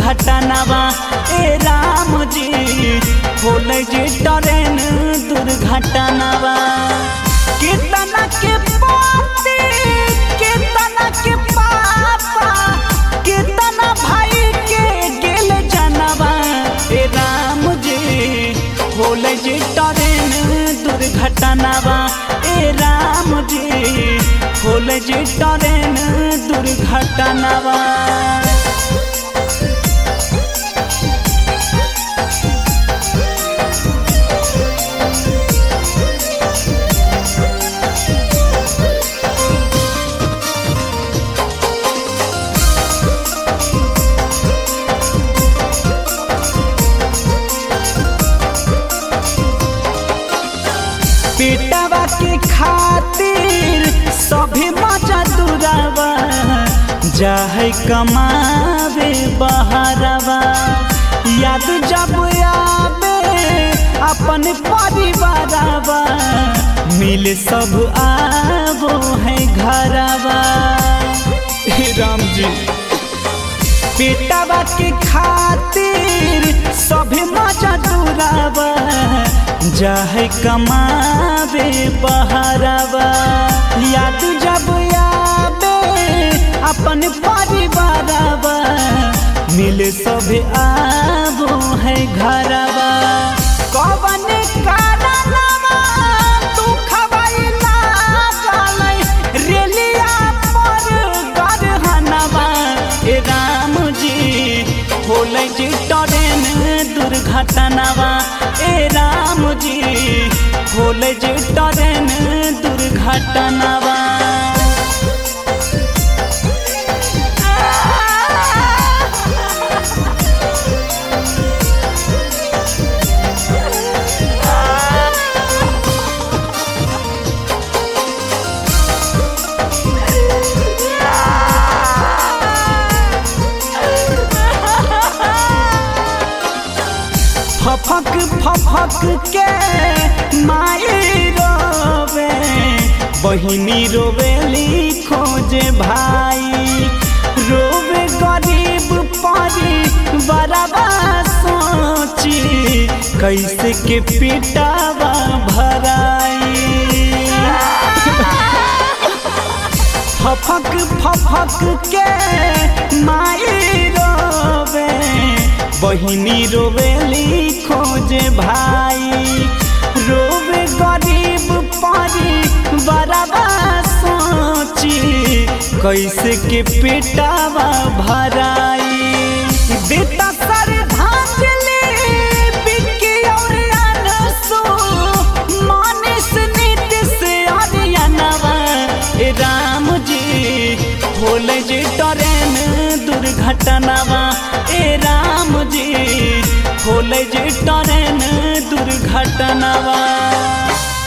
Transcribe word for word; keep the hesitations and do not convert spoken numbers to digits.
दुर्घटनावा ए राम जी होले जे ट्रेन दुर्घटनावा। कितना के पति कितना के पापा कितना भाई के गेल जनवा ए राम जी होले जे ट्रेन दुर्घटनावा ए राम जी होले जे ट्रेन दुर्घटनावा। बेटावा के खातिर सभी मजदूरवा जाहे कमावे बहरवा। याद जब आवे अपन परिवारवा मिल सब आवो है घरवा। राम जी बेटावा के खातिर सभी मजदूरवा जाहे कमावे बहरवा। याद जब आवे अपन परिवारवा मिल सब आवो है घरवा। कवन कारणवा तू खवैला जालै रेलिया पर गरहनवा ए राम जी होले जे ट्रेन दुर्घटनावा ए राम जी होले जे ट्रेन दुर्घटनावा। फफक फफक के माई रोवे बहिनी रोवेली खोजे भाई। रोवे गरीब परी बराबा सोची कैसे के पिटावा भराई। फफक फफक के माई रोवे बहिनी रोवेली खोजे भाई। रोवे गरीब परी बराबा सोची कैसे के पेटावा भराई। बेटा श्रद्धांजलि बिक्की और अनसु मानिस नीतिश आर्यनवा ए राम जी होले जे ट्रेन दुर्घटनावा ए राम जी होले जे ट्रेन दुर्घटनावा।